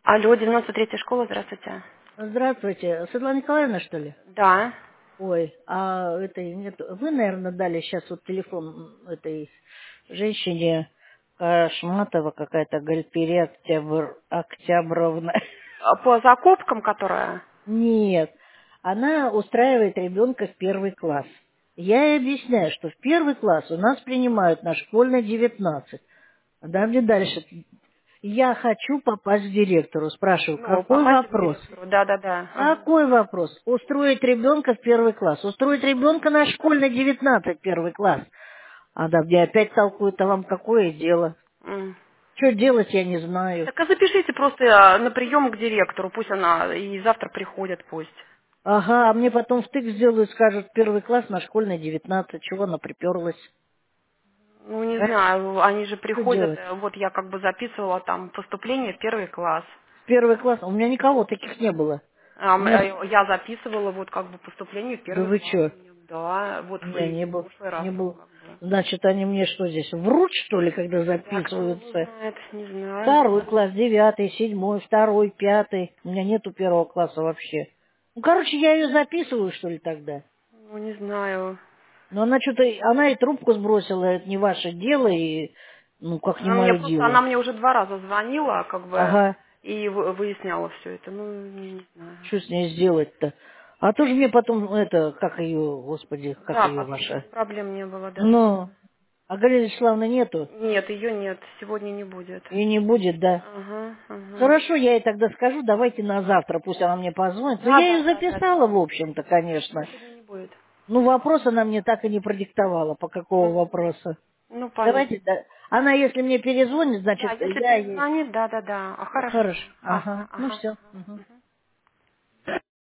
Алло, 93-я школа, здравствуйте. Здравствуйте. Светлана Николаевна, что ли? Да. Ой, а этой нет. Вы, наверное, дали сейчас вот телефон этой женщине Кашматова какая-то Гальпере Октябровна. По закупкам, которая... Нет, она устраивает ребенка в первый класс. Я ей объясняю, что в первый класс у нас принимают на школьной 19. Да, мне дальше. Я хочу попасть к директору. Спрашиваю, Ну, какой попасть к вопрос? директору, да-да-да. Ага. Какой вопрос? Устроить ребенка в первый класс. Устроить ребенка на школьной 19 первый класс. А да, мне опять толкуют, а вам какое дело? М. Что делать, я не знаю. Так а запишите просто на прием к директору, пусть она и завтра приходит, пусть. Ага, а мне потом втык сделают, скажут, первый класс на школьной 19. Чего она приперлась? Ну, не А? знаю, они же Что приходят, делать? вот я как бы записывала там поступление в первый класс. Первый класс? У меня никого таких не было. У меня... Я записывала вот как бы поступление в Да первый вы класс. что? Да, вот У меня и не в был. прошлый раз Не был. как бы. Значит, они мне что здесь, врут, что ли, когда Да, кто его записываются? знает, не знаю. Второй класс, 9, 7, второй, 5. У меня нету первого класса вообще. Ну, короче, я ее записываю, что ли, тогда. Ну, не знаю. Но она что-то, она и трубку сбросила, это не ваше дело, и, ну, как не мое Она дело. мне уже 2 раза звонила, как бы, Ага, и выясняла все это. Ну, не знаю. что с ней сделать-то? А то же мне потом, это, как ее, господи, как Да, ее потом, чтобы ваша? проблем не было, да. Ну, а Галины Вячеславовны нету, Нет, ее нет, сегодня не будет. и не будет, да. Ага, ага. Хорошо, я ей тогда скажу, давайте на завтра, пусть она мне позвонит. Ну, Да, я да, ее да, да, записала, да. в общем-то, конечно. Ее сегодня не будет. Ну, вопрос она мне так и не продиктовала. По какого вопроса? Ну, понятно. Давайте, да. Она, если мне перезвонит, Да, значит, если я ей... перезвонит, да, да, да. А, хорошо. Хорошо. Ага, Ага. Ну, ага, все. ага. Мгм.